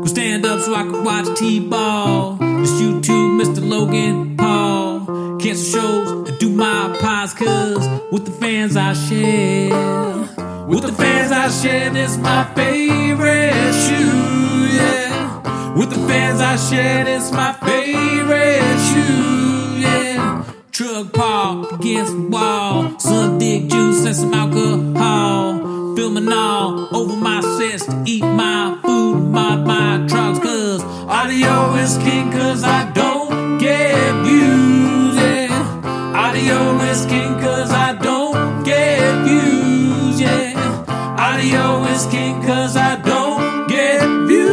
stand up so I can watch T-ball. It's you too, Mr. Logan Paul. Cancel shows and do my pods, cause with the fans I share. With the fans I share, this my favorite shoe, yeah. With the fans I share, this my favorite shoe, yeah. Truck park against the wall, some dick juice and some alcohol. Filming all over my sets to eat my food, my trucks, cause audio is king, cause I don't get views, yeah. Audio is king, cause I don't get views, yeah. Audio is king, cause I don't get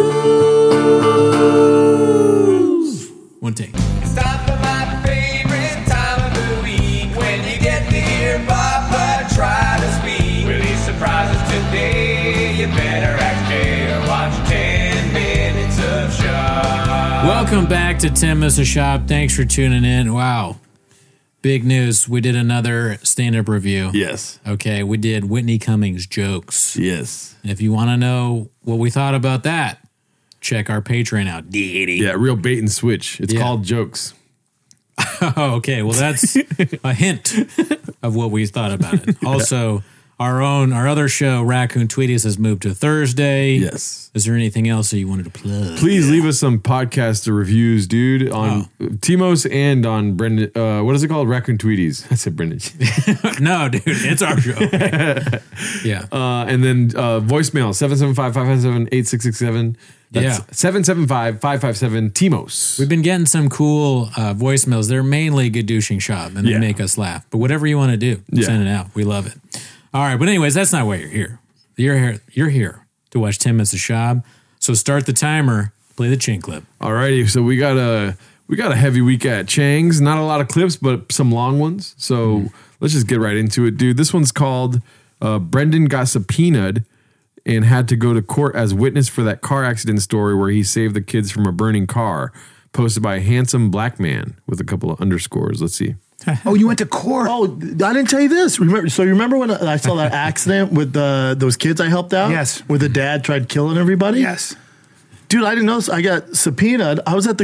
views. One take. It's time for my favorite time of the week. When you get to hear Papa try to speak. Will he surprise us today? You better act fair. Watch 10 minutes of Shop. Welcome back to 10 Minutes of Shop. Thanks for tuning in. Wow. Big news. We did another stand-up review. Yes. Okay, we did Whitney Cummings jokes. Yes. And if you want to know what we thought about that, check our Patreon out. Yeah, real bait and switch. It's called jokes. Oh, okay. Well, that's a hint of what we thought about it. Also, our other show, Raccoon Tweeties, has moved to Thursday. Yes. Is there anything else that you wanted to plug? Please leave us some podcast reviews, dude, on Timos and on Brendan. What is it called? Raccoon Tweeties. I said Brendan. No, dude, it's our show. Yeah. And then voicemail 775-557-8667. That's 775-557 Timos. We've been getting some cool voicemails. They're mainly good douching shop, and they make us laugh. But whatever you want to do, send it out. We love it. All right, but anyways, that's not why you're here. You're here to watch 10 Minutes of Shop. So start the timer, play the Ching clip. All righty, so we got a heavy week at Chang's. Not a lot of clips, but some long ones. So let's just get right into it, dude. This one's called Brendan got subpoenaed and had to go to court as witness for that car accident story where he saved the kids from a burning car. Posted by a handsome black man with a couple of underscores. Let's see. Oh, you went to court. Oh, I didn't tell you this. Remember when I saw that accident with those kids I helped out? Yes. Where the dad tried killing everybody? Yes. Dude, I didn't know this. I got subpoenaed. I was at the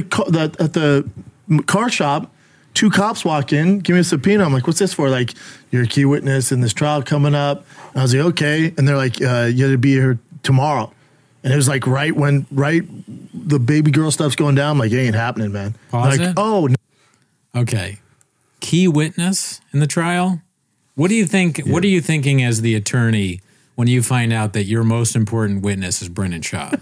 car shop. 2 cops walk in, give me a subpoena. I'm like, what's this for? Like, you're a key witness in this trial coming up. And I was like, okay. And they're like, you got to be here tomorrow. And it was like right the baby girl stuff's going down. I'm like, it ain't happening, man. Pause like, it. oh, no. Okay. Key witness in the trial? What do you think? Yeah. What are you thinking as the attorney when you find out that your most important witness is Brendan Schaub?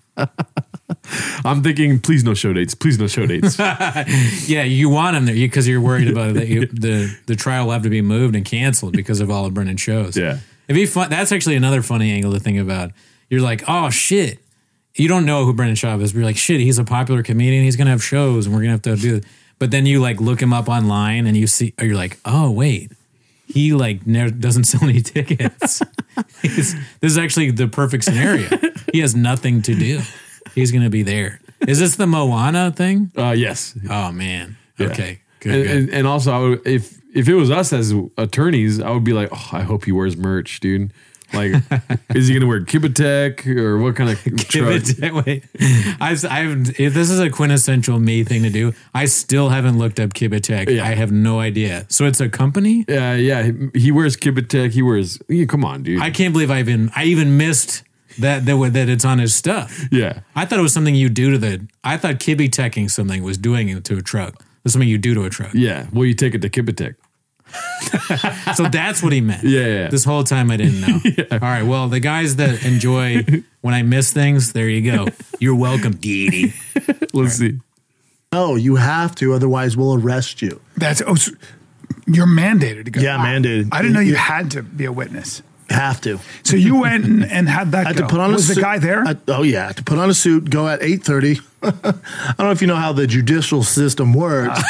I'm thinking, please no show dates. Please no show dates. Yeah, you want him there because you're worried about it, the trial will have to be moved and canceled because of all of Brendan's shows. Yeah. It'd be fun. That's actually another funny angle to think about. You're like, oh, shit. You don't know who Brendan Schaub is, but you're like, shit, he's a popular comedian. He's going to have shows and we're going to have to do it. But then you like look him up online and you're like, oh, wait. He like never doesn't sell any tickets. This is actually the perfect scenario. He has nothing to do. He's going to be there. Is this the Moana thing? Yes. Oh man. Yeah. Okay. Good. And also, I would, if it was us as attorneys, I would be like, oh, I hope he wears merch, dude. Like, is he going to wear Kibitek or what kind of truck? Wait, if this is a quintessential me thing to do, I still haven't looked up Kibitek. Yeah. I have no idea. So it's a company? Yeah. He wears Kibitek. He wears. Come on, dude. I can't believe I even missed that it's on his stuff. Yeah. I thought it was something you do to I thought Kibitek-ing something was doing it to a truck. It was something you do to a truck. Yeah. Well, you take it to Kibitek. So that's what he meant. Yeah. This whole time I didn't know. Yeah. All right. Well, the guys that enjoy when I miss things, there you go. You're welcome, Dee. Let's see. No, you have to, otherwise we'll arrest you. So you're mandated to go. Yeah, mandated. I didn't know you had to be a witness. Have to. So you went and had that. I had go. to put on Was a suit. The guy there? I had to put on a suit. Go at 8:30. I don't know if you know how the judicial system works,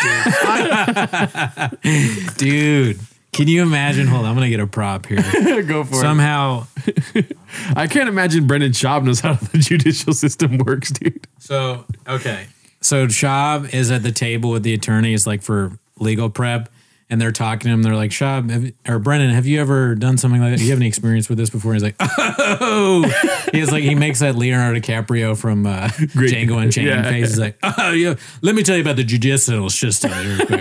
dude. Can you imagine? Hold on, I'm gonna get a prop here. Go for Somehow, I can't imagine Brendan Schaub knows how the judicial system works, dude. So Schaub is at the table with the attorneys, like for legal prep. and they're talking to him. They're like, Shab, or Brennan, have you ever done something like that? Do you have any experience with this before? He's like, oh, he makes that Leonardo DiCaprio from Django Unchained face. He's like, oh, yeah, let me tell you about the judicial system.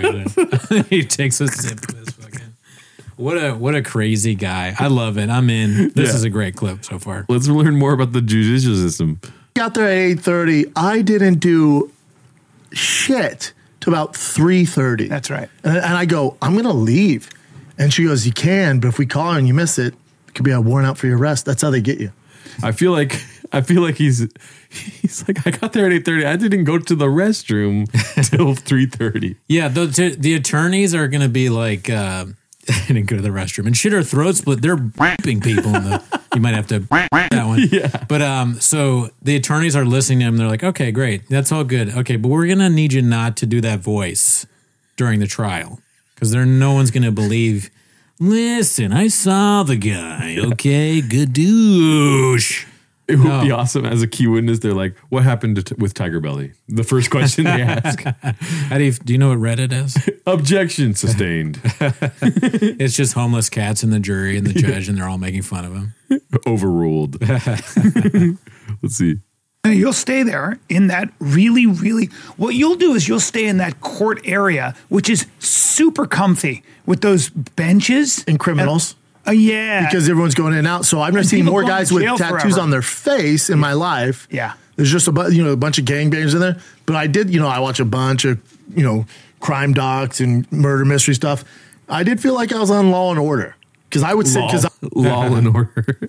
He takes a sip of this fucking. What a crazy guy. I love it. I'm in. This is a great clip so far. Let's learn more about the judicial system. Got there at 8:30. I didn't do shit till about 3:30. That's right. And I go, I'm going to leave. And she goes, you can, but if we call her and you miss it, it could be a warrant out for your arrest. That's how they get you. I feel like he's like, I got there at 8:30. I didn't go to the restroom till 3:30. Yeah, the attorneys are going to be like, I didn't go to the restroom. And shit, her throat split. They're rapping people. You might have to that one. Yeah. But so the attorneys are listening to him. They're like, okay, great. That's all good. Okay, but we're going to need you not to do that voice during the trial. Because no one's going to believe, listen, I saw the guy. Okay, good douche. It would be awesome as a key witness. They're like, what happened with Tiger Belly? The first question they ask. Do you know what Reddit is? Objection sustained. It's just homeless cats and the jury and the judge, and they're all making fun of him. Overruled. Let's see. And you'll stay there in that really, really. What you'll do is you'll stay in that court area, which is super comfy with those benches And criminals. Yeah. Because everyone's going in and out. So I've never And seen people more go to guys with jail tattoos forever. on their face in my life. Yeah. There's just a bunch of gangbangers in there. But I did, I watch a bunch of, crime docs and murder mystery stuff. I did feel like I was on Law and Order. Because I would sit, Law and Order.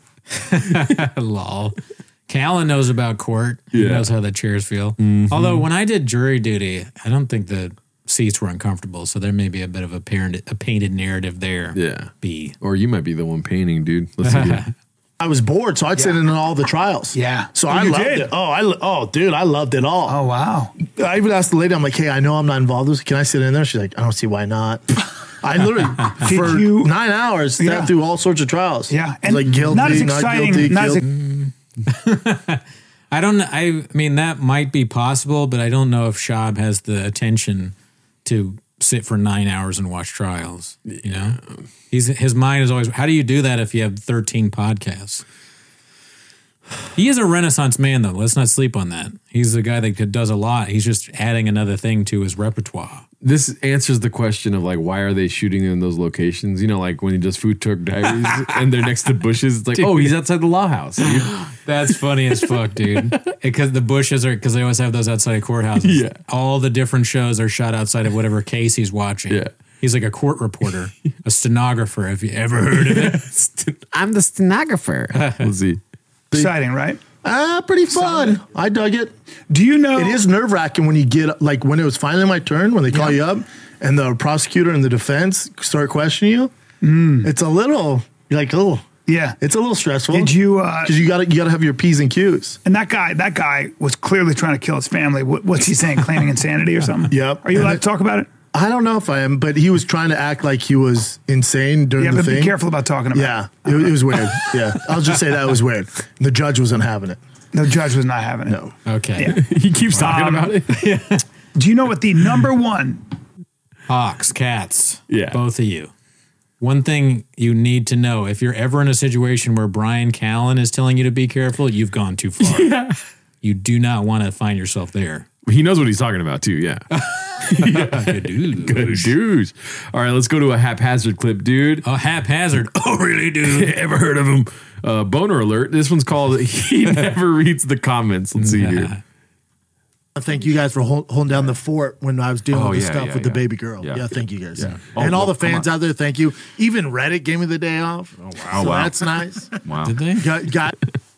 Lol. Callan knows about court. He Yeah. knows how the chairs feel. Mm-hmm. Although when I did jury duty, I don't think the seats were uncomfortable. So there may be a bit of a painted narrative there. Yeah. B. Or you might be the one painting, dude. Let's see. I was bored, so I'd sit in on all the trials. Yeah. So Oh, I you loved did? it. Oh, dude, I loved it all. Oh, wow. I even asked the lady, I'm like, hey, I know I'm not involved in this. Can I sit in there? She's like, I don't see why not. I literally, for you- 9 hours, sat through all sorts of trials. Yeah. And like guilty, not as not exciting. guilty, Not as guilty. I mean, that might be possible, but I don't know if Shab has the attention to sit for 9 hours and watch trials. You know, his mind is always. How do you do that if you have 13 podcasts? He is a Renaissance man, though. Let's not sleep on that. He's the guy that does a lot. He's just adding another thing to his repertoire. This answers the question of like, why are they shooting in those locations? Like when he does Food Truck Diaries and they're next to bushes. It's like, Dude. oh, he's outside the law house. Dude. That's funny as fuck, dude. Because the bushes because they always have those outside courthouses. Yeah. All the different shows are shot outside of whatever case he's watching. Yeah. He's like a court reporter, a stenographer. Have you ever heard of it? I'm the stenographer. Let's see. exciting, right? Pretty fun. I dug it. Do you know? It is nerve wracking when you get, like, when it was finally my turn, when they call you up and the prosecutor and the defense start questioning you. It's a little, you're like, oh, Yeah. it's a little stressful. Did you? Because you gotta have your P's and Q's. And that guy was clearly trying to kill his family. What's he saying? Claiming insanity or something? Yep. Are you allowed to talk about it? I don't know if I am, but he was trying to act like he was insane during Yeah, the but thing. be careful about talking about Yeah, it was weird. Yeah, I'll just say that was weird. The judge wasn't having it. it. The judge was not having it. No. Okay. Yeah. He keeps talking about it. Do you know what the number one? Hawks, cats. Yeah. Both of you. One thing you need to know, if you're ever in a situation where Brian Callen is telling you to be careful, you've gone too far. You do not want to find yourself there. He knows what he's talking about too. Yeah. Good dude. Good douche. All right, let's go to a haphazard clip, dude. Oh, haphazard. Oh, really, dude? Ever heard of him? Boner alert. This one's called He Never Reads the Comments. Let's see here. I thank you guys for holding down the fort when I was dealing with the stuff with the baby girl. Yeah. Yeah, thank you guys. Yeah. And Oh, all the well, come fans on. out there, thank you. Even Reddit gave me the day off. Oh, wow. So Wow. that's nice. Wow. Did they? got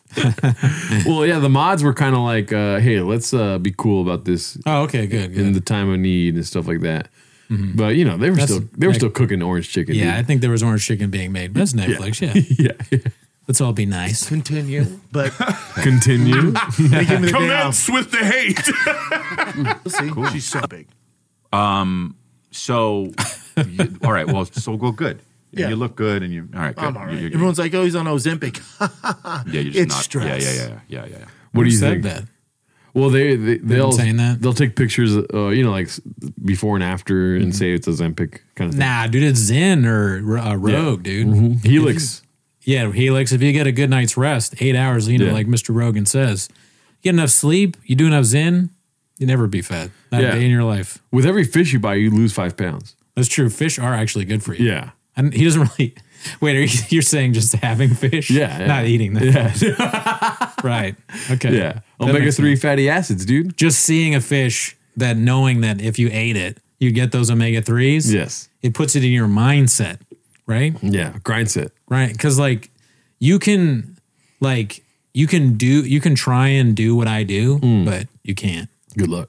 Well, yeah, the mods were kind of like, hey, let's be cool about this Oh, okay, good. in good. the time of need and stuff like that. But you know, they were That's- still cooking orange chicken. Yeah, I dude. think there was orange chicken being made. But that's Netflix, yeah. Yeah. Let's all be nice. continue. But Continue. they gave me the day off. with the hate. See, she's so big. So, all right. Well, so go good. Yeah. You look good, and you all right. Good. I'm all right. You're good. Everyone's like, oh, he's on Ozempic. Yeah, you're just it's not. stress. Yeah. What do you said think? that? Well, they'll saying that? they'll take pictures, like before and after, and say it's Ozempic kind of thing. Nah, dude, it's Zen or Rogue, dude. Helix. Yeah, Helix. If you get a good night's rest, 8 hours, like Mr. Rogan says, you get enough sleep, you do enough Zen, you never be fat. Not a day in your life. With every fish you buy, you lose 5 pounds. That's true. Fish are actually good for you. Yeah. And he doesn't really. Wait, you're saying just having fish? Yeah. Not eating them. Yeah. Right. Okay. Yeah. That Omega makes 3 sense. fatty acids, dude. Just seeing a fish, that knowing that if you ate it, you get those omega 3s. Yes. It puts it in your mindset, right? Yeah. Grind set. Right. Because you can try and do what I do, but you can't. Good luck.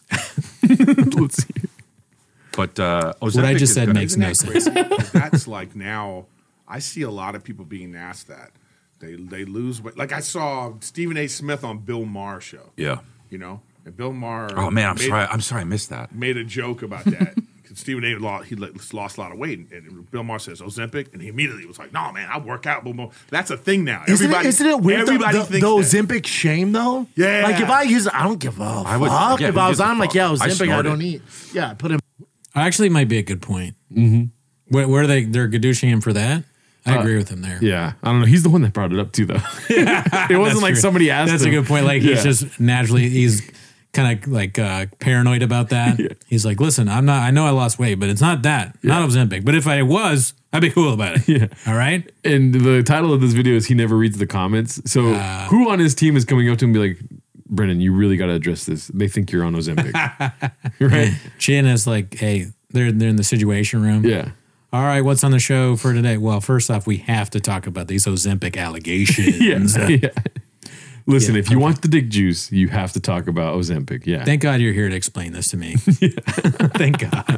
Let's see. But What I just said makes Isn't no that sense. crazy? 'Cause that's like now, I see a lot of people being asked that. They lose weight. Like I saw Stephen A. Smith on Bill Maher show. Yeah. And Bill Maher. Oh man, I'm sorry I missed that. Made a joke about that. 'Cause Stephen A. lost a lot of weight, and Bill Maher says Ozempic, and he immediately was like, "No, man, I work out." Boom, boom. That's a thing now. Isn't it weird? Everybody the thinks that. Ozempic shame though. Yeah. Like if I use it, I don't give a I would- fuck. yeah, If who I gives was a on, I'm like, fuck? yeah, I Ozempic, I snorted. don't eat. Yeah, put him. Actually, might be a good point. Mm-hmm. Where they're gadooshing him for that? I agree with him there. Yeah. I don't know. He's the one that brought it up too, though. It wasn't like true. somebody asked That's him. a good point. Like he's just naturally, he's kind of like paranoid about that. Yeah. He's like, listen, I know I lost weight, but it's not that, not Ozempic. But if I was, I'd be cool about it. Yeah. All right. And the title of this video is He Never Reads the Comments. So who on his team is coming up to him and be like, Brennan, you really got to address this. They think you're on Ozempic. Right? Chin is like, hey, they're in the situation room. Yeah. All right, what's on the show for today? Well, first off, we have to talk about these Ozempic allegations. Yeah. Listen, if you want the dick juice, you have to talk about Ozempic. Yeah. Thank God you're here to explain this to me. Thank God.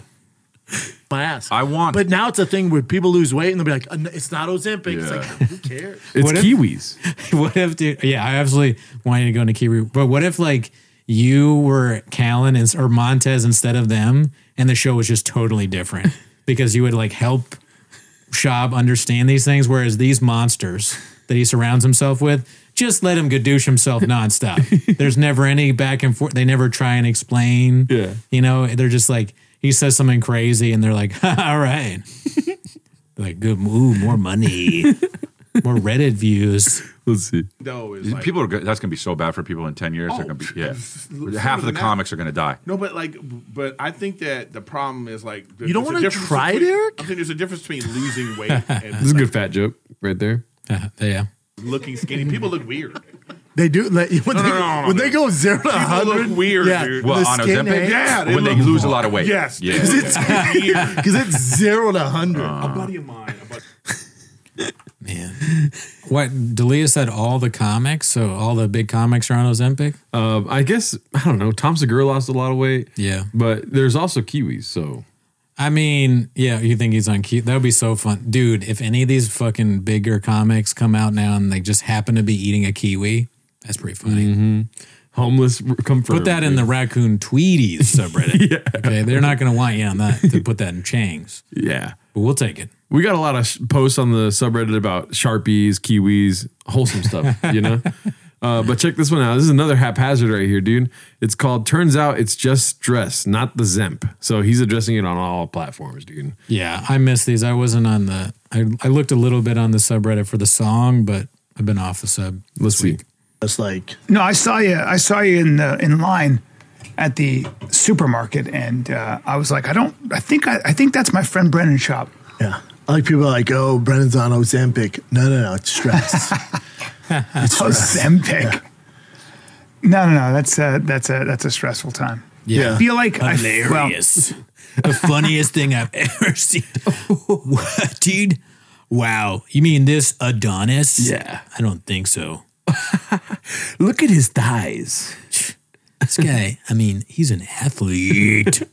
My ass. I want But now it's a thing where people lose weight and they'll be like, it's not Ozempic. It's Yeah. like, who cares? It's What if- Kiwis. What if, dude? Yeah, I absolutely want you to go into Kiwi. But what if, like, you were Callan or Montez instead of them, and the show was just totally different because you would like help Shab understand these things, whereas these monsters that he surrounds himself with, just let him gadoosh himself nonstop. There's never any back and forth. They never try and explain. Yeah. They're just like, he says something crazy, and they're like, all right. They're like, good move, more money, more Reddit views. Let's see. No, is like, people are that's going to be so bad for people in 10 years. They're going to be half of the comics are going to die. No, but I think that the problem is like You don't want to try it, Eric? I think there's a difference between losing weight and This is a good fat joke right there. Yeah. looking skinny. People look weird. They do. When they go 0 to People 100, look weird, yeah, dude. Well, the on skin Ozempic, age- Yeah, they when they look- lose a lot of weight. Yes, Yeah. because it's 0 to 100. A buddy of mine. Man. What, D'Elia said all the comics, so all the big comics are on Ozempic? I guess, I don't know. Tom Segura lost a lot of weight. Yeah. But there's also Kiwis, so. I mean, yeah, you think he's on That would be so fun. Dude, if any of these fucking bigger comics come out now and they just happen to be eating a kiwi, that's pretty funny. Homeless confirmed. Put that in the Raccoon Tweeties subreddit. Yeah. Okay, they're not going to want you on that to put that in Chang's, Yeah. but we'll take it. We got a lot of posts on the subreddit about Sharpies, Kiwis, wholesome stuff, But check this one out. This is another haphazard right here, dude. It's called Turns Out It's Just Stress, Not the Zemp. So he's addressing it on all platforms, dude. Yeah, I missed these. I wasn't on the. I looked a little bit on the subreddit for the song, but I've been off the sub. Let's see. It's like, No, I saw you in line at the supermarket, and I was like, I think that's my friend Brennan's shop. yeah. I like people are like, oh, Brennan's on Ozempic. No, it's stress. Ozempic. No, that's a stressful time. Yeah. I feel like Hilarious. The funniest thing I've ever seen. What, dude? Wow. You mean this Adonis? Yeah. I don't think so. Look at his thighs. This guy, I mean, he's an athlete.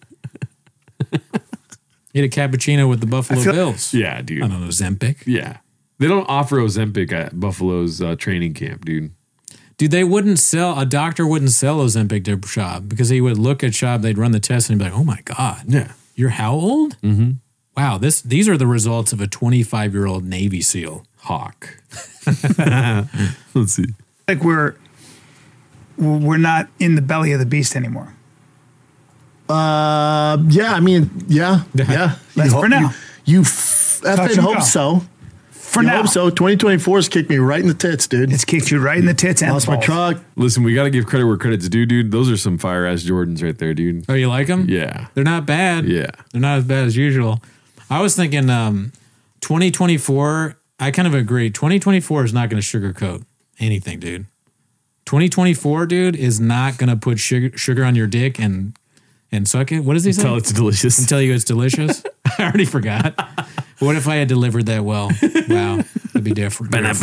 He had a cappuccino with the Buffalo Bills. Yeah, dude. I don't know, Ozempic. Yeah. They don't offer Ozempic at Buffalo's training camp, dude. Dude, a doctor wouldn't sell Ozempic to Shab because he would look at Shab, they'd run the test and he'd be like, oh my God. Yeah. You're how old? Mm-hmm. Wow, these are the results of a 25-year-old Navy SEAL. Hawk. Let's see. like we're we're not in the belly of the beast anymore? Yeah, I mean, yeah. That's for now. You effing and hope go. so. For You now. hope so. 2024 has kicked me right in the tits, dude. It's kicked you right in the tits and Lost my balls. truck. Listen, we got to give credit where credit's due, dude. Those are some fire ass Jordans right there, dude. Oh, you like them? Yeah. They're not bad. Yeah. They're not as bad as usual. I was thinking 2024, I kind of agree. 2024 is not going to sugarcoat anything, dude. 2024, dude, is not going to put sugar on your dick and suck it. What does he say? Tell it's delicious. And tell you it's delicious. I already forgot. What if I had delivered that well? Wow, it'd be different. Let's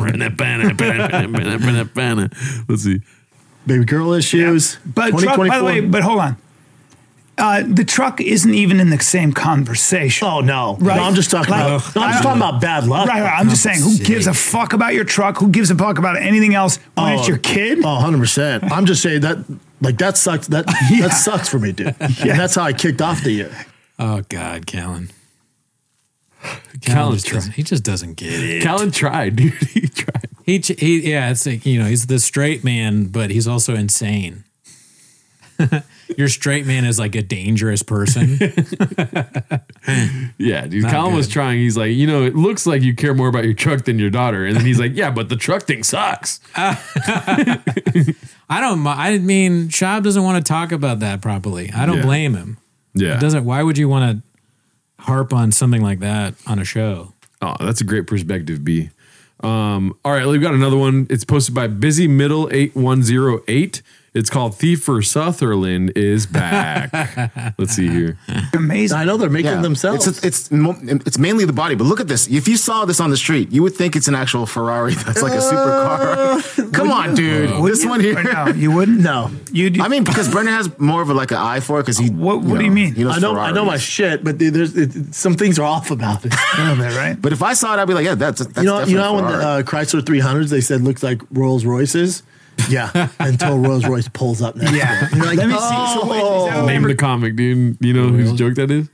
see. Baby girl issues. But truck, by the way, but hold on. The truck isn't even in the same conversation. Oh no. Right. No, I'm just talking Like- about. No, I'm just talking about bad luck. Right. I'm just saying, who gives a fuck about your truck? Who gives a fuck about anything else when it's your kid? Oh, 100%. I'm just saying that, like, that sucks. That sucks for me, dude. And that's how I kicked off the year. Oh God, Callan. Callan's He just doesn't get it. Callan tried, dude. He tried. Yeah, it's like, he's the straight man, but he's also insane. Your straight man is like a dangerous person. Yeah, dude. Not Callan was good. trying. He's like, it looks like you care more about your truck than your daughter. And then he's like, yeah, but the truck thing sucks. I mean, Shab doesn't want to talk about that properly. I don't Yeah. blame him. Yeah. It doesn't. Why would you want to harp on something like that on a show? Oh, that's a great perspective, B. All right, we've got another one. It's posted by Busy Middle 8108. It's called Thief for Sutherland is back. Let's see here. Amazing. I know they're making Yeah. themselves. It's mainly the body, but look at this. If you saw this on the street, you would think it's an actual Ferrari. That's like a supercar. Come on, dude. This one here. Or no, you wouldn't? no. You do. I mean, because Brendan has more of an eye for it. Because he. What do you mean? He knows I know Ferraris. my shit, but some things are off about it. A little bit, right? But if I saw it, I'd be like, yeah, that's you know definitely when Ferrari. the Chrysler 300s they said looks like Rolls Royces. Yeah, until Rolls Royce pulls up next. Yeah. to it. You're like, Let me see. So wait, is that a Name the comic, dude. You know whose joke that is?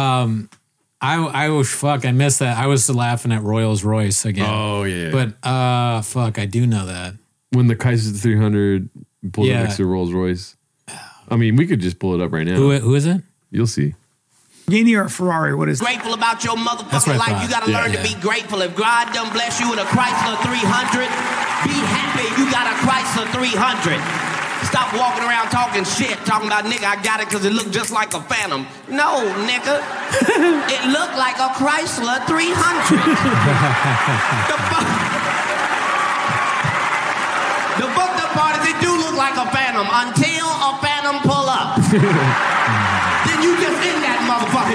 I was fuck. I missed that. I was laughing at Rolls Royce again. Oh, yeah. But fuck, I do know that. When the Chrysler 300 pulled Yeah. up next to Rolls Royce. I mean, we could just pull it up right now. Who is it? You'll see. Lamborghini or a Ferrari? What is it? Grateful about your That's motherfucking what I life. You thought. gotta learn Yeah. to be grateful. If God done bless you with a Chrysler 300, be happy you got a Chrysler 300. Stop walking around talking shit, talking about, nigga, I got it because it looked just like a Phantom. No, nigga. It looked like a Chrysler 300. The fucked up part is it do look like a Phantom until a Phantom pull up. Then you just in that motherfucker.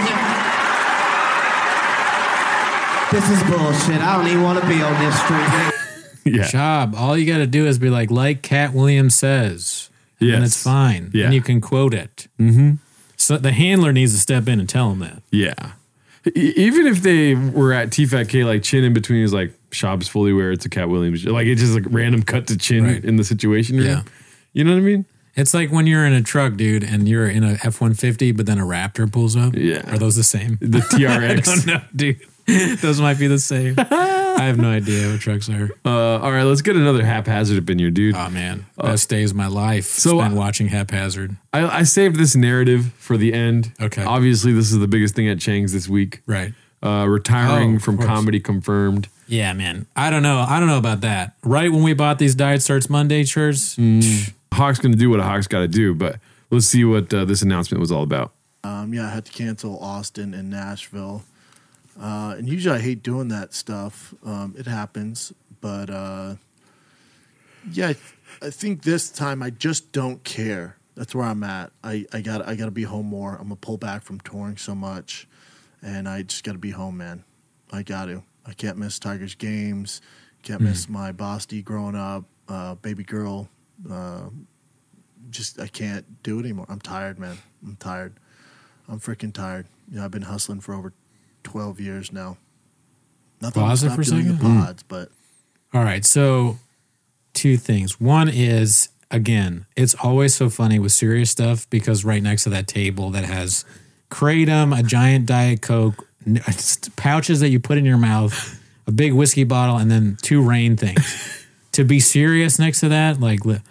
This is bullshit. I don't even want to be on this street. Yeah. Job. All you got to do is be like Cat Williams says, and Yes. it's fine. Yeah. And you can quote it. Mm-hmm. So the handler needs to step in and tell him that. Yeah. Even if they were at TFAT, like Chin in between is like Shab's fully aware it's a Cat Williams. Like it's just like random cut to Chin Right. in the situation room. Yeah. You know what I mean? It's like when you're in a truck, dude, and you're in a F-150, but then a Raptor pulls up. Yeah. Are those the same? The TRX. I don't know, dude. Those might be the same. I have no idea what trucks are. All right, let's get another haphazard opinion, dude. Oh, man. Best days of my life so, spent watching Haphazard. I saved this narrative for the end. Okay. Obviously, this is the biggest thing at Chang's this week. Right. Retiring Oh, of from course. comedy confirmed. Yeah, man. I don't know. I don't know about that. Right when we bought these Diet Starts Monday shirts, Hawk's going to do what a Hawk's got to do, but let's see what this announcement was all about. Yeah, I had to cancel Austin and Nashville. And usually I hate doing that stuff. It happens. But yeah, I think this time I just don't care. That's where I'm at. I gotta be home more. I'm gonna pull back from touring so much. And I just gotta be home, man. I got to. I can't miss Tigers games. Can't miss my Bosty growing up, baby girl. Just I can't do it anymore. I'm tired, man. I'm tired. I'm freaking tired. You know, I've been hustling for over 12 years now. Nothing to Pause it stop for a doing the second? pods, but All right. So, two things. One is, again, it's always so funny with serious stuff because right next to that table that has Kratom, a giant Diet Coke, pouches that you put in your mouth, a big whiskey bottle, and then two rain things. To be serious next to that, like,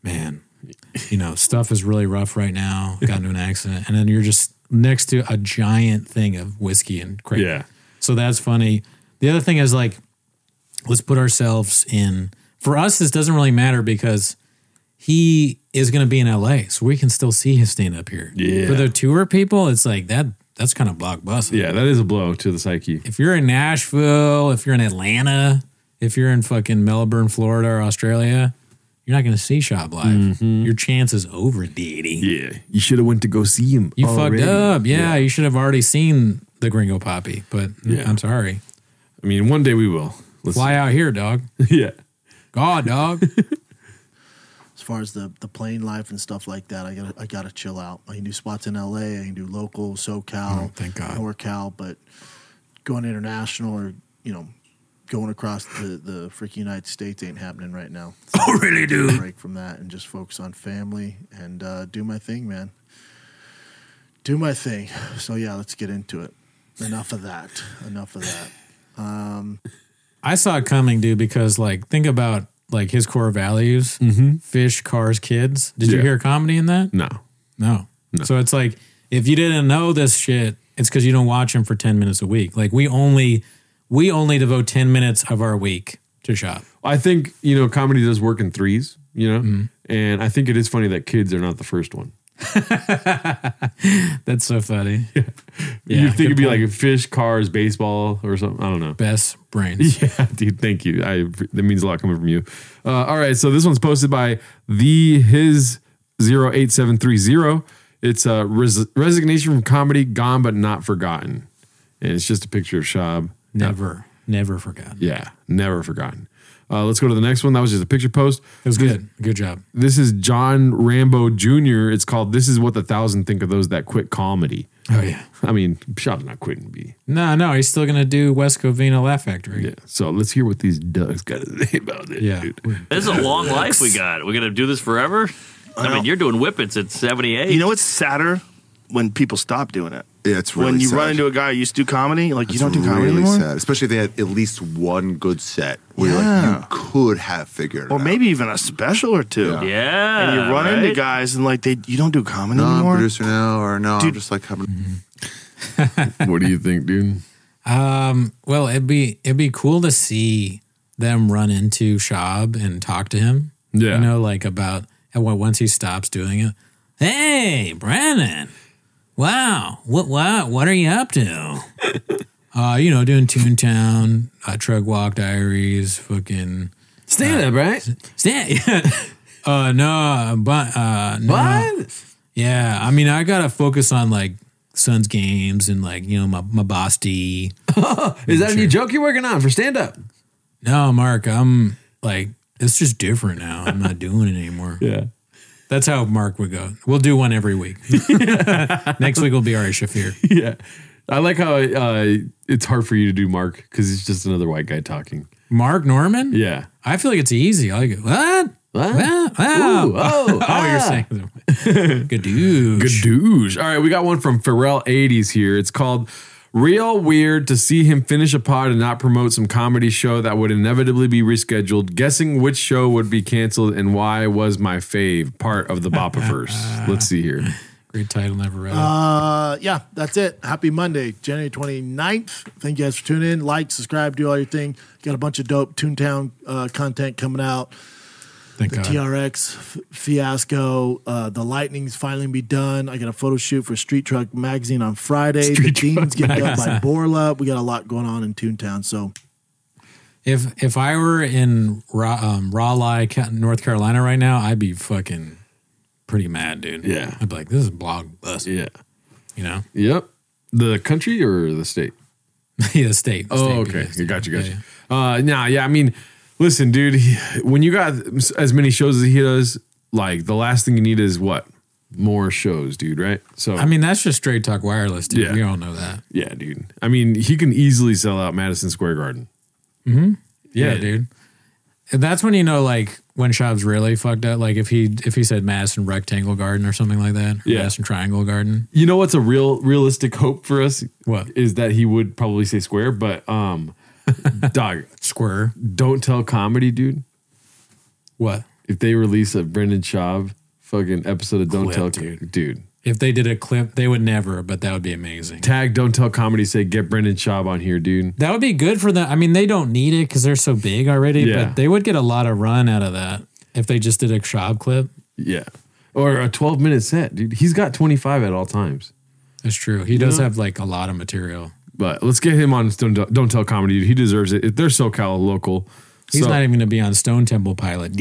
man, stuff is really rough right now. Got into an accident. And then you're just next to a giant thing of whiskey and crack. Yeah. So that's funny. The other thing is like, let's put ourselves in. For us, this doesn't really matter because he is going to be in LA, so we can still see his stand up here. Yeah. For the tour people, it's like that's kind of blockbuster. Yeah, that is a blow to the psyche. If you're in Nashville, if you're in Atlanta, if you're in fucking Melbourne, Florida, or Australia, you're not going to see Shab live. Mm-hmm. Your chance is over, Daddy. Yeah, you should have went to go see him. You already. fucked up. Yeah, you should have already seen the Gringo Poppy, but I'm sorry. I mean, one day we will. Fly out here, dog. Yeah. God, dog. As far as the plane life and stuff like that, I gotta chill out. I can do spots in LA, I can do local, SoCal, thank God. NorCal, but going international or going across the freaking United States ain't happening right now. So oh, really, dude? Break from that and just focus on family and do my thing, man. Do my thing. So yeah, let's get into it. Enough of that. I saw it coming, dude, because like think about like his core values: fish, cars, kids. Did you hear comedy in that? No. So it's like if you didn't know this shit, it's because you don't watch him for 10 minutes a week. Like we only devote 10 minutes of our week to Shab. I think comedy does work in threes. And I think it is funny that kids are not the first one. That's so funny. You think it'd be like fish, cars, baseball, or something? I don't know. Best brains. Yeah, dude. Thank you. That means a lot coming from you. All right, so this one's posted by his 08730. It's a resignation from comedy, gone but not forgotten, and it's just a picture of Shab. Never forgotten. Yeah, never forgotten. Let's go to the next one. That was just a picture post. It was good. Good job. This is John Rambo Jr. It's called "This Is What the 1,000 Think of Those That Quit Comedy." Oh yeah. I mean, Shab's not quitting, B. No, he's still gonna do West Covina Laugh Factory. Yeah. So let's hear what these ducks got to say about it. Yeah. Dude. This is a long life we got. We're gonna do this forever. I mean, you're doing whippets at 78. You know what's sadder? When people stop doing it. Yeah, it's really when you sad. run into a guy who used to do comedy, like That's you don't do comedy really anymore. Sad. Especially if they had at least one good set where you could have figured it or out. maybe even a special or two. Yeah, and you run into guys and like you don't do comedy anymore. I'm producer now, or no, Dude. I'm just like having. What do you think, dude? Well, it'd be cool to see them run into Shab and talk to him. Yeah. Like about once he stops doing it. Hey, Brandon. Wow, what are you up to? Doing Toontown, Trug Walk Diaries, fucking stand up, right? No. Yeah, I mean, I gotta focus on like Suns games and like my boss D. Is that a new joke you're working on for stand up? No, Mark, I'm like it's just different now. I'm not doing it anymore. Yeah. That's how Mark would go. We'll do one every week. Next week will be Ari Shafir. Yeah. I like how it's hard for you to do Mark because he's just another white guy talking. Mark Norman? Yeah. I feel like it's easy. I like it. What? What? You're saying Gadoosh. Gadoosh. All right, we got one from Pharrell 80s here. It's called Real Weird to See Him Finish a pod and not promote some comedy show that would inevitably be rescheduled. Guessing which show would be canceled and why was my fave part of the Bopaverse. Let's see here. Great title, never read it. Yeah, that's it. Happy Monday, January 29th. Thank you guys for tuning in. Like, subscribe, do all your thing. Got a bunch of dope Toontown content coming out. Thank God. TRX fiasco. The Lightning's finally be done. I got a photo shoot for Street Truck Magazine on Friday. The Dean's getting done by Borla. We got a lot going on in Toontown. So, if I were in Raleigh, North Carolina right now, I'd be fucking pretty mad, dude. Yeah. I'd be like, this is blockbuster. Yeah. Yep. The country or the state? Yeah, the state. Oh, okay. Got you. I mean, listen, dude, when you got as many shows as he does, like the last thing you need is what? More shows, dude, right? So I mean, that's just Straight Talk Wireless, dude. Yeah. We all know that. Yeah, dude. I mean, he can easily sell out Madison Square Garden. Mm-hmm. Yeah, dude. And that's when like when Shab's really fucked up. Like if he said Madison Rectangle Garden or something like that. Yeah. Madison Triangle Garden. You know what's a realistic hope for us? What? Is that he would probably say Square, but dog, Square. Don't Tell Comedy, dude. What? if they release a Brendan Schaub fucking episode of Don't Clip, Tell, dude. If they did a clip, they would never, but that would be amazing. Tag Don't Tell Comedy, say get Brendan Schaub on here, dude. That would be good for them. I mean, they don't need it because they're so big already, Yeah. but they would get a lot of run out of that if they just did a Schaub clip. Yeah. Or a 12-minute set, dude. He's got 25 at all times. That's true. He does have like a lot of material. But let's get him on Don't Tell Comedy, dude. He deserves it. They're SoCal local. He's not even going to be on Stone Temple Pilot.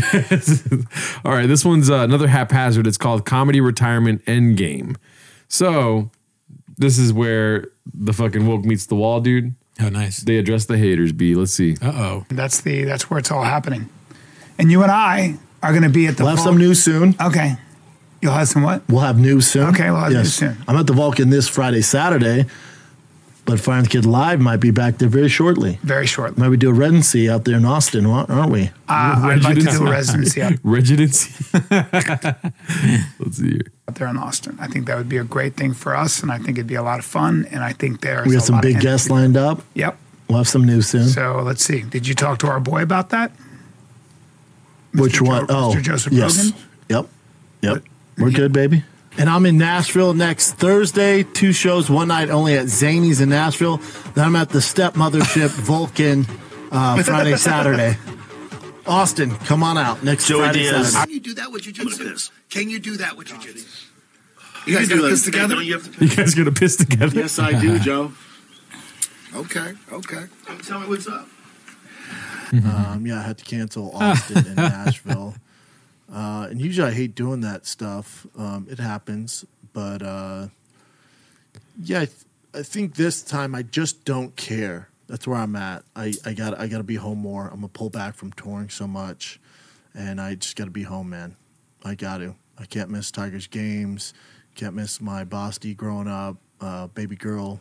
All right, this one's another haphazard. It's called Comedy Retirement Endgame. So this is where the fucking woke meets the wall, dude. Oh, nice. They address the haters, B. Let's see. Uh-oh. That's where it's all happening. And you and I are going to be at the We'll have some news soon. Okay. You'll have some what? We'll have news soon. Okay, we'll have news soon. I'm at the Vulcan this Friday, Saturday, but Fire and the Kid Live might be back there very shortly. Very shortly. Maybe do a residency out there in Austin, aren't we? I'd like to do a residency out Residency. Let's see here. there in Austin. I think that would be a great thing for us, and I think it'd be a lot of fun. And I think there's We got a some lot of big guests energy. lined up. Yep. We'll have some news soon. So let's see. Did you talk to our boy about that? Which Mr. one? Mr. Joseph yes. Rogan? Yep. We're good, baby. And I'm in Nashville next Thursday. 2 shows, one night only at Zany's in Nashville. Then I'm at the Step Mothership Vulcan Friday, Saturday. Austin, come on out next Friday, Saturday. Can you do that with jiu-jitsu? Can you do that with jiu-jitsu? You guys gonna piss together? You guys gonna piss together? Yes, I do, Joe. Okay. Tell me what's up. Yeah, I had to cancel Austin and Nashville. And usually I hate doing that stuff. It happens. But yeah, I think this time I just don't care. That's where I'm at. I gotta be home more. I'm gonna pull back from touring so much. And I just gotta be home, man. I got to. I can't miss Tigers games. Can't miss my Bosty growing up, baby girl.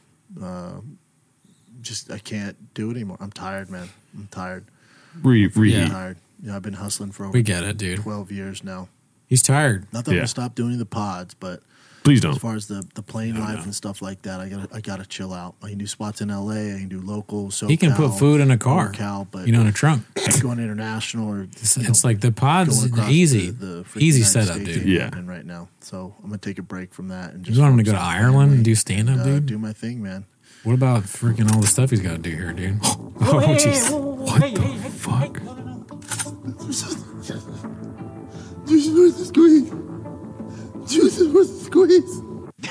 I can't do it anymore. I'm tired, man. I'm tired. I'm tired. Yeah, I've been hustling for over We get it, dude. 12 years now. He's tired. Not that I'm gonna stop doing the pods, but please don't. As far as the plane life and stuff like that, I gotta chill out. I can do spots in LA. I can do local. SoCal, He can put food in a car, NorCal, but in a trunk. Going international or it's like the pods easy, freaking easy United setup, States dude. that I'm in right now. So I'm gonna take a break from that and just. You want him to go to focus on Ireland family and do stand up, dude? Do my thing, man. What about freaking all the stuff he's got to do here, dude? Oh, jeez. What the fuck? Juice versus squeeze. Juice versus squeeze.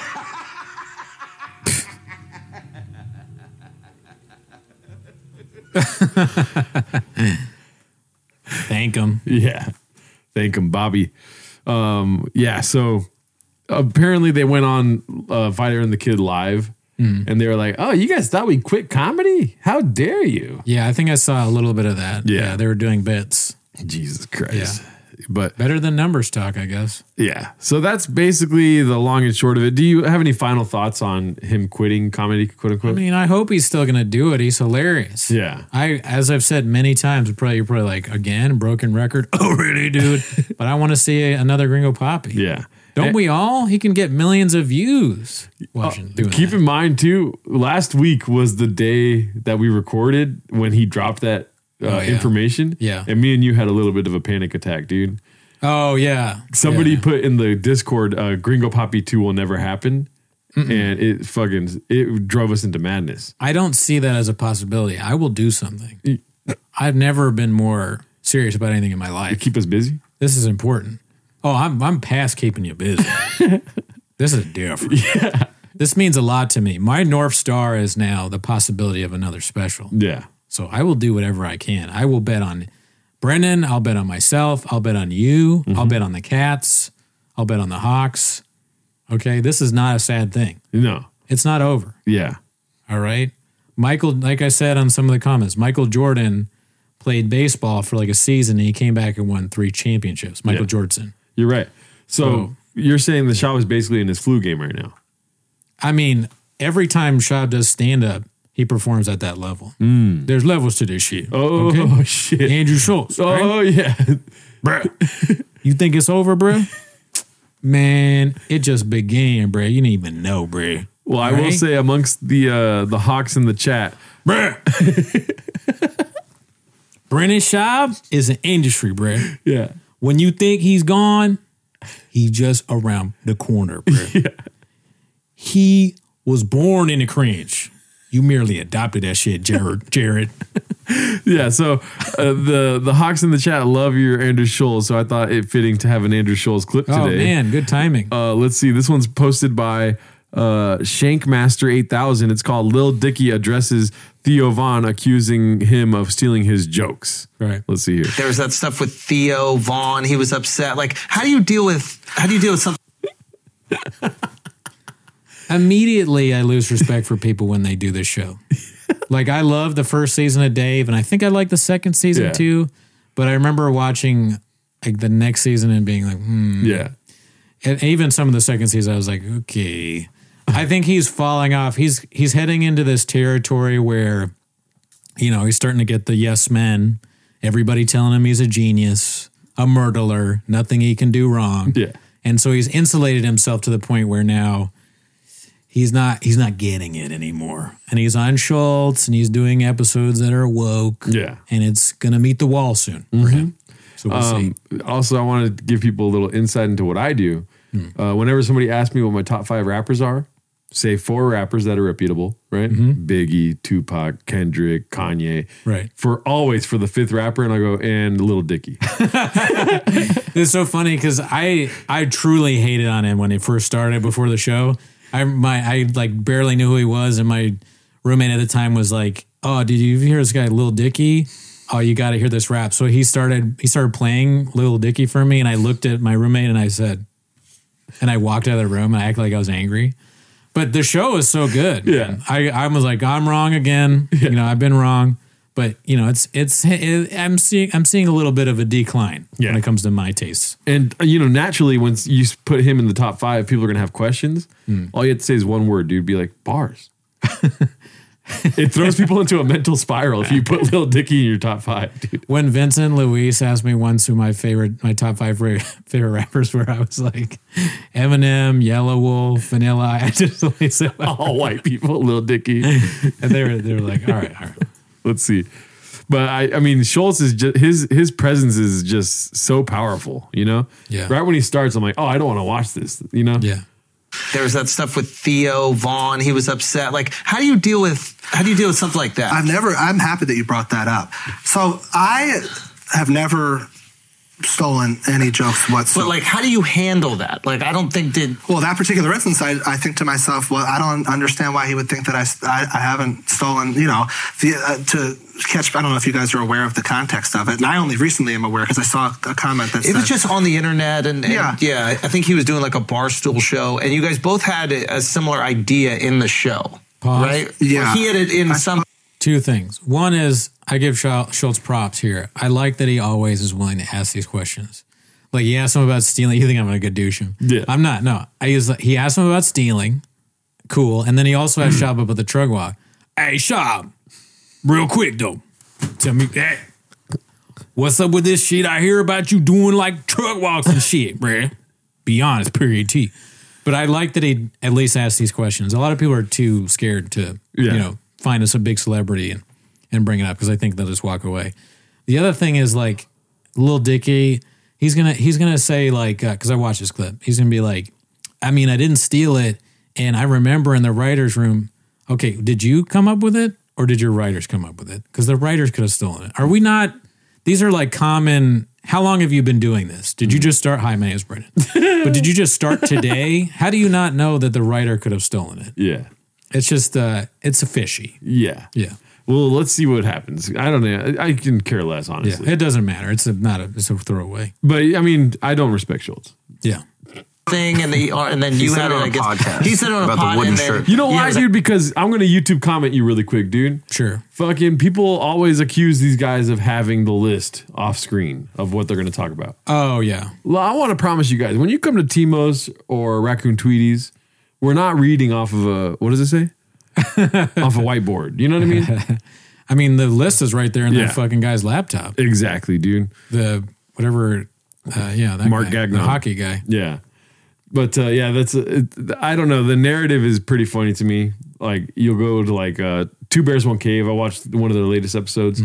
Thank him. Yeah. Thank him, Bobby. Yeah, so apparently they went on Fighter and the Kid Live. And they were like, "Oh, you guys thought we quit comedy? How dare you?" Yeah, I think I saw a little bit of that. Yeah. They were doing bits. Jesus Christ. Yeah. But better than numbers talk, I guess. Yeah. So that's basically the long and short of it. Do you have any final thoughts on him quitting comedy, quote unquote? I mean, I hope he's still going to do it. He's hilarious. Yeah. As I've said many times, you're probably like, again, broken record. Oh, really, dude? But I want to see another Gringo Poppy. Yeah. Don't we all? He can get millions of views watching. Keep in mind, too, last week was the day that we recorded when he dropped that information. Yeah. And me and you had a little bit of a panic attack, dude. Oh, yeah. Somebody put in the Discord, Gringo Poppy 2 will never happen. And it drove us into madness. I don't see that as a possibility. I will do something. I've never been more serious about anything in my life. You keep us busy? This is important. Oh, I'm past keeping you busy. This is different. Yeah. This means a lot to me. My North Star is now the possibility of another special. Yeah. So I will do whatever I can. I will bet on Brendan. I'll bet on myself. I'll bet on you. I'll bet on the Cats. I'll bet on the Hawks. Okay, this is not a sad thing. No. It's not over. Yeah. All right. Michael, like I said on some of the comments, Michael Jordan played baseball for like a season and he came back and won 3 championships. Michael Jordan. You're right. So you're saying the Schaub is basically in his flu game right now. I mean, every time Schaub does stand up, he performs at that level. There's levels to this shit. Oh, shit. Andrew Schultz. Oh, right? yeah. Bruh. You think it's over, bruh? Man, it just began, bruh. You didn't even know, bruh. Well, I will say amongst the Hawks in the chat, bruh. Brendan Schaub is an industry, bruh. Yeah. when you think he's gone, he's just around the corner, bro. He was born in the cringe. You merely adopted that shit, Jared. Yeah, so the Hawks in the chat love your Andrew Scholes, so I thought it fitting to have an Andrew Scholes clip today. Oh, man, good timing. Let's see. This one's posted by Shankmaster 8000. It's called Lil Dicky addresses Theo Von accusing him of stealing his jokes. Right. Let's see here. There was that stuff with Theo Von. He was upset. Like, how do you deal with something? Immediately, I lose respect for people when they do this show. Like, I love the first season of Dave, and I think I like the second season too. But I remember watching like the next season and being like, Yeah. And even some of the second season, I was like, okay. I think he's falling off. He's heading into this territory where, you know, he's starting to get the yes men. Everybody telling him he's a genius, a murderer, nothing he can do wrong. Yeah. And so he's insulated himself to the point where now he's not getting it anymore. And he's on Schultz and he's doing episodes that are woke. Yeah. And it's going to meet the wall soon for him. So we'll see. Also, I wanted to give people a little insight into what I do. Whenever somebody asks me what my top 5 rappers are, say 4 rappers that are reputable, right? Biggie, Tupac, Kendrick, Kanye. Right. For the 5th rapper, and I go, and Lil Dicky. It's so funny because I truly hated on him when he first started before the show. I like barely knew who he was, and my roommate at the time was like, "Oh, did you hear this guy Lil Dicky? Oh, you got to hear this rap." So he started playing Lil Dicky for me, and I looked at my roommate and I said, and I walked out of the room and I acted like I was angry. But the show is so good. Yeah, I was like, I'm wrong again. You know, I've been wrong. But you know, I'm seeing a little bit of a decline when it comes to my tastes. And you know, naturally, once you put him in the top 5, people are gonna have questions. All you have to say is one word, dude. Be like bars. It throws people into a mental spiral if you put Lil Dicky in your top 5, dude. When Vincent Luis asked me once who my top 5 favorite rappers were, I was like Eminem, Yellow Wolf, Vanilla. I just only said all white people, Lil Dicky, and they were like, all right. Let's see. But I mean, Schultz is just his presence is just so powerful, you know? Yeah. Right when he starts, I'm like, oh, I don't want to watch this, you know? Yeah. There was that stuff with Theo Von. He was upset. Like, how do you deal with something like that? I'm happy that you brought that up. So I have never stolen any jokes whatsoever. But like, how do you handle that? Like, I don't think Well, that particular instance, I think to myself, well, I don't understand why he would think that I haven't stolen, you know, to catch. I don't know if you guys are aware of the context of it. And I only recently am aware because I saw a comment that it was just on the internet. And I think he was doing like a Barstool show. And you guys both had a similar idea in the show. Pause. Right? Yeah. Or he had it in some. 2 things. One is I give Schultz props here. I like that he always is willing to ask these questions. Like he asked him about stealing. You think I'm going to douche him? Yeah. I'm not. No. He asked him about stealing. Cool. And then he also asked Shab about the truck walk. Hey, Shab, real quick though. Tell me that. What's up with this shit? I hear about you doing like truck walks and shit, bruh. Be honest, period T. But I like that he at least asked these questions. A lot of people are too scared to, you know, find us a big celebrity and bring it up because I think they'll just walk away. The other thing is like Lil Dicky, he's gonna say like because I watched this clip, he's gonna be like, I mean, I didn't steal it, and I remember in the writers' room. Okay, did you come up with it or did your writers come up with it? Because the writers could have stolen it. Are we not? These are like common. How long have you been doing this? Did you just start? Hi, my name is Brennan. But did you just start today? How do you not know that the writer could have stolen it? Yeah. It's just, it's a fishy. Yeah. Yeah. Well, let's see what happens. I don't know. I can care less, honestly. Yeah, it doesn't matter. It's a throwaway. But I mean, I don't respect Schultz. Yeah. Thing and then you had it on a podcast. He said it on a podcast. the wooden shirt. You know why, dude? Because I'm going to YouTube comment you really quick, dude. Sure. Fucking people always accuse these guys of having the list off screen of what they're going to talk about. Oh, yeah. Well, I want to promise you guys, when you come to Timos or Raccoon Tweeties, we're not reading off of a, what does it say? Off a whiteboard. You know what I mean? I mean, the list is right there in that fucking guy's laptop. Exactly, dude. The whatever, that Mark guy, Gagnon. the hockey guy. Yeah. But that's, I don't know. The narrative is pretty funny to me. Like you'll go to like 2 Bears, 1 Cave. I watched one of their latest episodes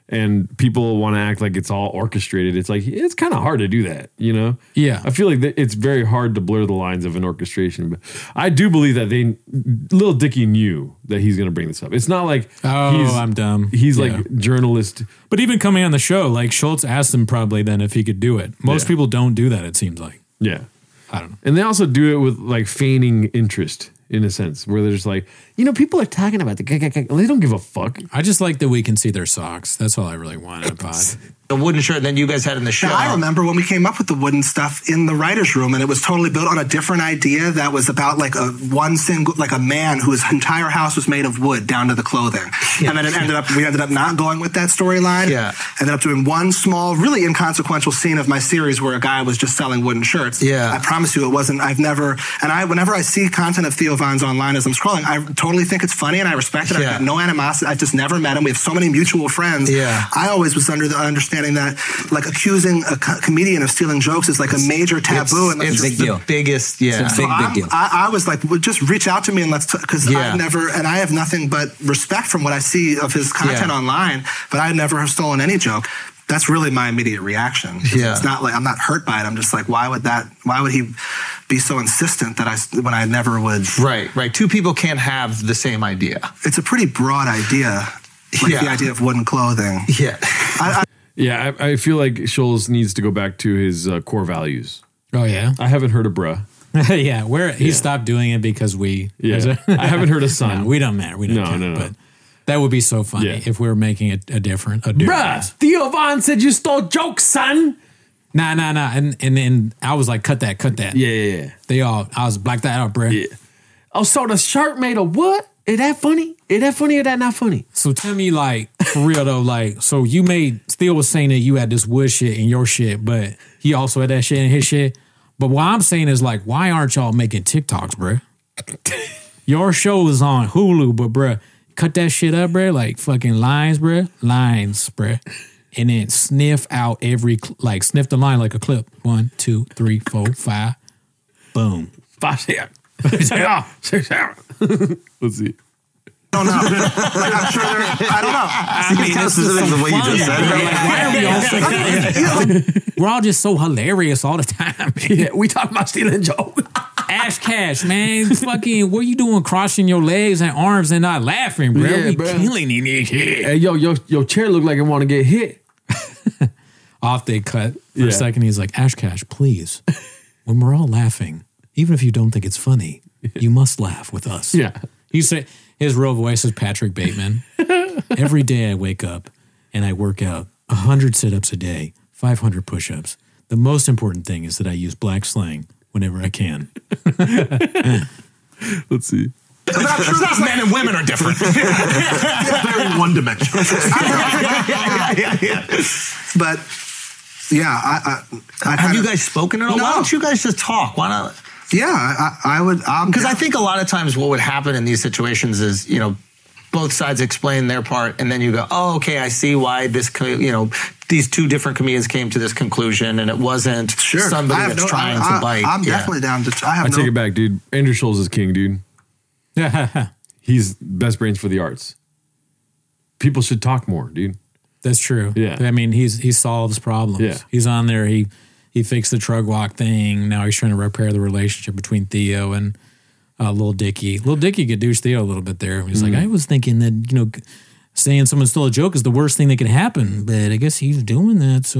and people want to act like it's all orchestrated. It's like, it's kind of hard to do that, you know? Yeah. I feel like it's very hard to blur the lines of an orchestration. But I do believe that Lil Dicky knew that he's going to bring this up. It's not like, I'm dumb. He's like journalist. But even coming on the show, like Schultz asked him probably then if he could do it. Most people don't do that, it seems like. Yeah. I don't know. And they also do it with like feigning interest in a sense where they're just like, people are talking about they don't give a fuck. I just like that we can see their socks. That's all I really want in a pod. The wooden shirt that you guys had in the show. Now, I remember when we came up with the wooden stuff in the writer's room, and it was totally built on a different idea that was about like a man whose entire house was made of wood down to the clothing. Yeah. And then we ended up not going with that storyline. Yeah. Ended up doing one small, really inconsequential scene of my series where a guy was just selling wooden shirts. Yeah. I promise you it wasn't, whenever I see content of Theo Von's online as I'm scrolling, I totally think it's funny and I respect it. Yeah. I've got no animosity. I've just never met him. We have so many mutual friends. Yeah. I always was under the understanding that like accusing a comedian of stealing jokes is like a major taboo. It's big the biggest, yeah. It's a big deal. I was like, well, just reach out to me and because I have nothing but respect from what I see of his content online, but I never have stolen any joke. That's really my immediate reaction. Yeah. It's not like I'm not hurt by it. I'm just like, why would he be so insistent when I never would? Right. Two people can't have the same idea. It's a pretty broad idea. Like the idea of wooden clothing. Yeah. I feel like Schultz needs to go back to his core values. Oh, yeah? I haven't heard of bruh. Yeah, he stopped doing it because we... Yeah. I haven't heard of son. No, we don't matter. We don't care. No. But that would be so funny if we were making a different... Bruh, Theo Von said you stole jokes, son. Nah. And I was like, cut that. Yeah. I was blacked that out, bruh. Yeah. Oh, so the shirt made of what? Is that funny? Is that funny or that not funny? So tell me, like, for real though, like, so Theo was saying that you had this wood shit in your shit, but he also had that shit in his shit. But what I'm saying is, like, why aren't y'all making TikToks, bruh? Your show is on Hulu, but bruh, cut that shit up, bruh. Like fucking lines, bruh. And then sniff out sniff the line like a clip. 1, 2, 3, 4, 5. Boom. 5, 6, 7. Let's see. I don't know. Like, I'm sure I don't know. I mean, it's just the way you just said it. Why are we all so we're all just so hilarious all the time. Yeah, we talk about stealing jokes. Ash Cash, man. Fucking, what are you doing crossing your legs and arms and not laughing, bro? Yeah, we bro. killing in this shit. Hey, your chair look like it want to get hit. Off they cut for a second. He's like, Ash Cash, please. When we're all laughing, even if you don't think it's funny, you must laugh with us. Yeah. He said his real voice is Patrick Bateman. Every day I wake up and I work out 100 sit-ups a day, 500 push-ups. The most important thing is that I use black slang whenever I can. Let's see. Men and women are different. Very one-dimensional. But yeah, have you guys spoken at all? No. Why don't you guys just talk? Why not? Yeah, I would. Because I think a lot of times what would happen in these situations is, both sides explain their part, and then you go, oh, okay, I see why these two different comedians came to this conclusion, and it wasn't somebody that's trying to bite. I'm definitely down to. I take it back, dude. Andrew Schultz is king, dude. He's best brains for the arts. People should talk more, dude. That's true. Yeah. I mean, he solves problems. Yeah. He's on there. He fixed the Trug Walk thing. Now he's trying to repair the relationship between Theo and Lil Dicky. Lil Dicky could douche Theo a little bit there. He's like, I was thinking that, saying someone stole a joke is the worst thing that could happen, but I guess he's doing that, so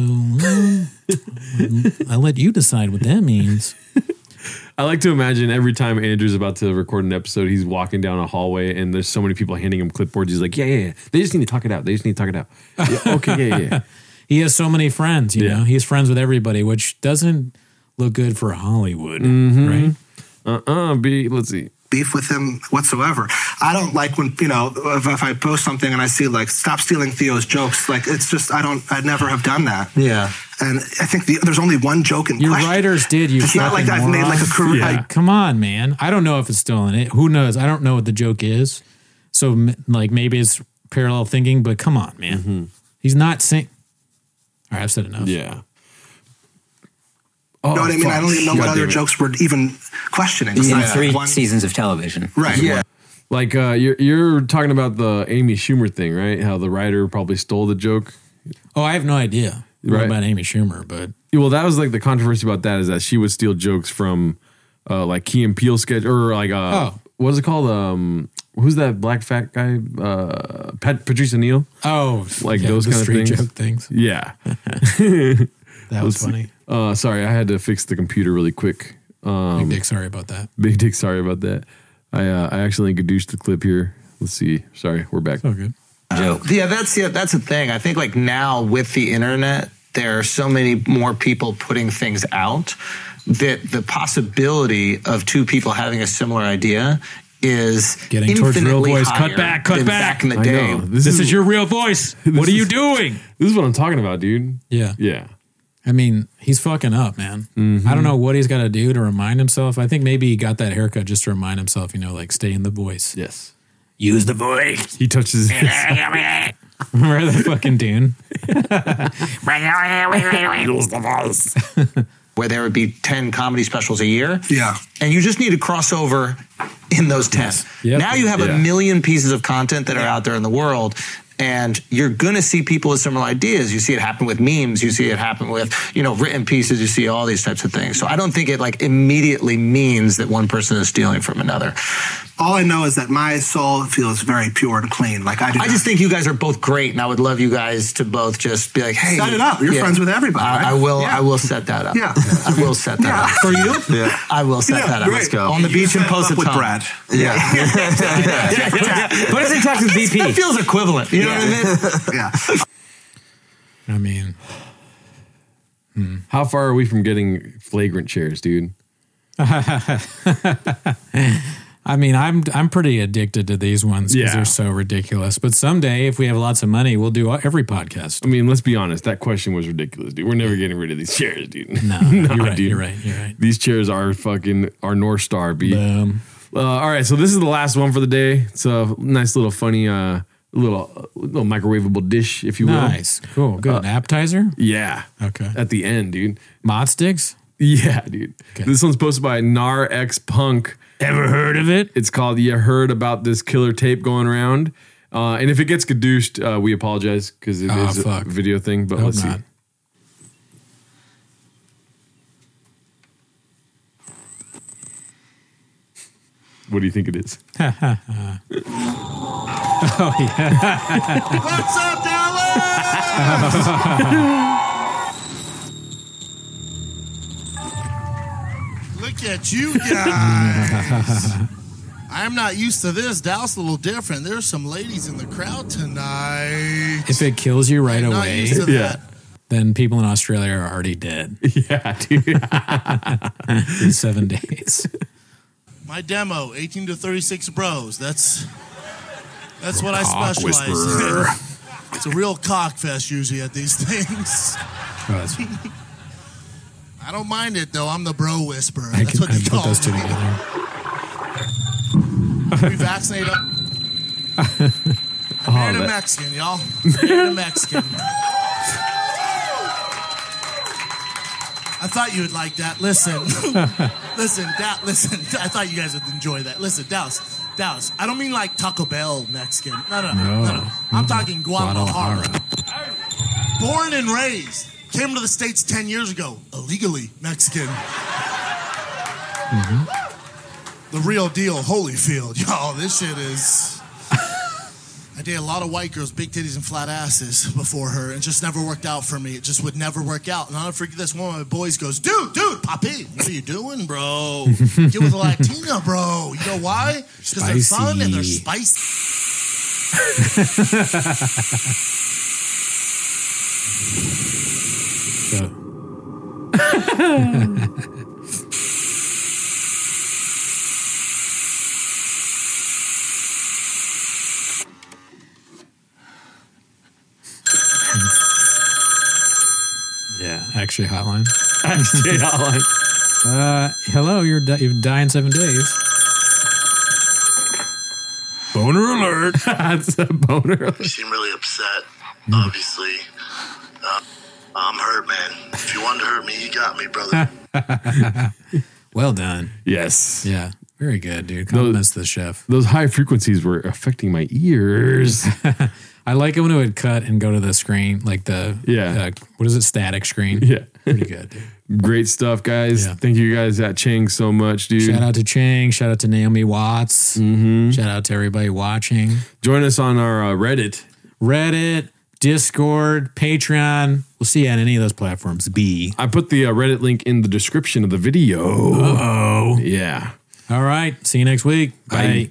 I'll let you decide what that means. I like to imagine every time Andrew's about to record an episode, he's walking down a hallway and there's so many people handing him clipboards. He's like, yeah. They just need to talk it out. Yeah, okay, yeah. He has so many friends, you know. He's friends with everybody, which doesn't look good for Hollywood, right? Let's see. Beef with him whatsoever. I don't like when, if I post something and I see like, stop stealing Theo's jokes. Like, it's just, I'd never have done that. Yeah. And I think there's only one joke in Your question. writers did. It's not like I've made like a career. Yeah. Come on, man. I don't know if it's still in it. Who knows? I don't know what the joke is. So like maybe it's parallel thinking, but come on, man. He's not saying. All right, I've said enough. Yeah. You know what I mean? I don't even know what other jokes we're even questioning. In 3 seasons of television. Right. Yeah. Like you're talking about the Amy Schumer thing, right? How the writer probably stole the joke. Oh, I have no idea about Amy Schumer, but well, that was like the controversy about that is that she would steal jokes from like Key and Peele sketch or like what is it called? Who's that black fat guy? Patrice O'Neal. Oh, like those the kind of street things. joke things. Yeah, that was funny. Sorry, I had to fix the computer really quick. Big Dick, sorry about that. Big Dick, sorry about that. I actually introduced the clip here. Let's see. Sorry, we're back. Oh, good. Yeah, that's the thing. I think like now with the internet, there are so many more people putting things out that the possibility of two people having a similar idea is getting towards real infinitely voice. higher Cut back. than back in the I day. know. This is your real voice. What are you doing? This is what I'm talking about, dude. Yeah. Yeah. I mean, he's fucking up, man. Mm-hmm. I don't know what he's got to do to remind himself. I think maybe he got that haircut just to remind himself, like stay in the voice. Yes. Use the voice. He touches his Remember that fucking tune? Use the voice. Where there would be 10 comedy specials a year. Yeah. And you just need to cross over in those 10. Yep. Now you have a million pieces of content that are out there in the world. And you're going to see people with similar ideas. You see it happen with memes. You see it happen with, written pieces. You see all these types of things. So I don't think it like immediately means that one person is stealing from another. All I know is that my soul feels very pure and clean. Like I just think you guys are both great, and I would love you guys to both just be like, "Hey, set it up. You're friends with everybody." Right? I will. Yeah. I will set that up. Yeah, I will set that up for you. Yeah, I will set that up. Great. Let's go on the beach and post with Brad. Yeah, Put us in touch with VP. That feels equivalent. You know what I mean? Yeah. How far are we from getting flagrant shares, dude? I mean, I'm pretty addicted to these ones because they're so ridiculous. But someday, if we have lots of money, we'll do every podcast. I mean, let's be honest. That question was ridiculous, dude. We're never getting rid of these chairs, dude. No, you're right. These chairs are fucking our North Star, B. Boom. All right, so this is the last one for the day. It's a nice little funny, little microwavable dish, if you will. Nice, cool, good. An appetizer? Yeah. Okay. At the end, dude. Mod sticks? Yeah, dude. Okay. This one's posted by Nar X Punk. Ever heard of it? It's called "You Heard About This Killer Tape Going Around." And if it gets caduced, we apologize because it is a video thing. But let's see. What do you think it is? Oh yeah. What's up, Dallas? Look at you guys. I'm not used to this. Dallas a little different. There's some ladies in the crowd tonight. If it kills you right I'm not away, used to that. then people in Australia are already dead. Yeah, dude. In 7 days. My demo, 18 to 36 bros. That's what I Cock specialize whisperer. in. It's a real cock fest usually at these things. I don't mind it though. I'm the bro whisperer. That's what they put call those two me. together. We vaccinate up. I married a Mexican, y'all. Married a Mexican. I thought you would like that. Listen. Listen. I thought you guys would enjoy that. Listen, Dallas. I don't mean like Taco Bell Mexican. No. I'm talking Guadalajara. Born and raised. Came to the States 10 years ago. Illegally Mexican. Mm-hmm. The real deal, Holyfield. Y'all, this shit is... I dated a lot of white girls, big titties and flat asses before her, and it just never worked out for me. It just would never work out. And I'll never forget this. One of my boys goes, dude, Papi, what are you doing, bro? Get with a Latina, bro. You know why? Because they're fun and they're spicy. Yeah, actually hotline. Actually hotline. Hello, you die in 7 days. Boner alert. That's a boner alert. You seem really upset, obviously. I'm hurt, man. If you wanted to hurt me, you got me, brother. Well done. Yes. Yeah. Very good, dude. Compliments to the chef. Those high frequencies were affecting my ears. I like it when it would cut and go to the screen, like the what is it, static screen? Yeah. Pretty good, dude. Great stuff, guys. Yeah. Thank you guys at Chang so much, dude. Shout out to Chang. Shout out to Naomi Watts. Mm-hmm. Shout out to everybody watching. Join us on our Reddit, Discord, Patreon. We'll see you on any of those platforms. I put the Reddit link in the description of the video. Uh-oh. Yeah. All right. See you next week. Bye.